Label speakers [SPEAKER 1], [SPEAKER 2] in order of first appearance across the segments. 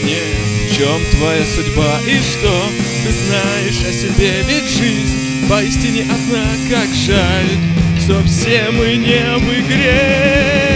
[SPEAKER 1] мне, в чем твоя судьба и что ты знаешь о себе. Ведь жизнь поистине одна, как жаль, что все мы не в игре.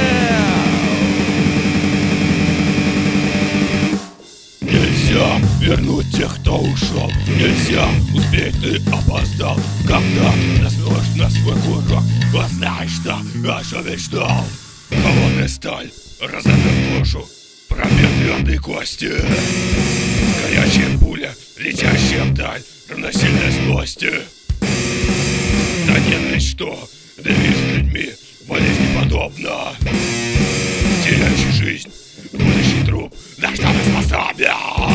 [SPEAKER 2] Нельзя вернуть тех, кто ушел. Нельзя успеть, ты опоздал. Когда наснешь на свой курок, познай, что о чем мечтал. Холодная сталь разорвет душу, пробьет твердые кости. Горячая пуля, летящая вдаль, равносильная злости. Да ненависть, что движет людьми, болезни подобно. Теряющий жизнь, будущий труп, на что ты способен?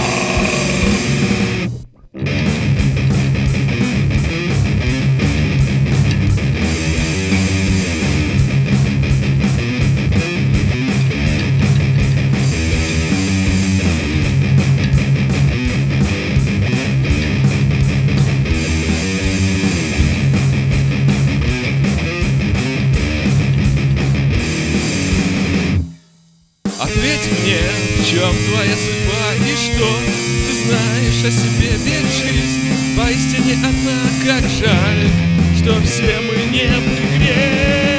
[SPEAKER 1] Ответь мне, в чем твоя судьба и что ты знаешь о себе. Ведь жизнь поистине одна, как жаль, что все мы не в игре.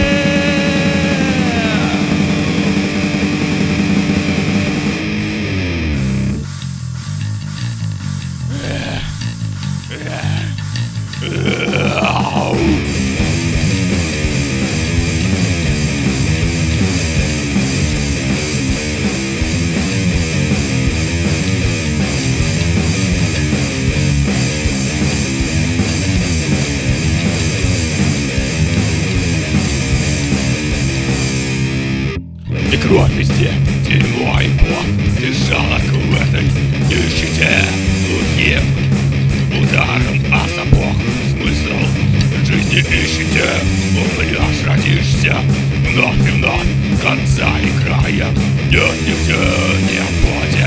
[SPEAKER 2] И кровь везде, дерьмо и пот. Ты жалок в этой нищете. Глухим ударом о сапог смысл жизни ищете. Умрешь, родишься вновь и вновь, конца и края нет нигде не будет.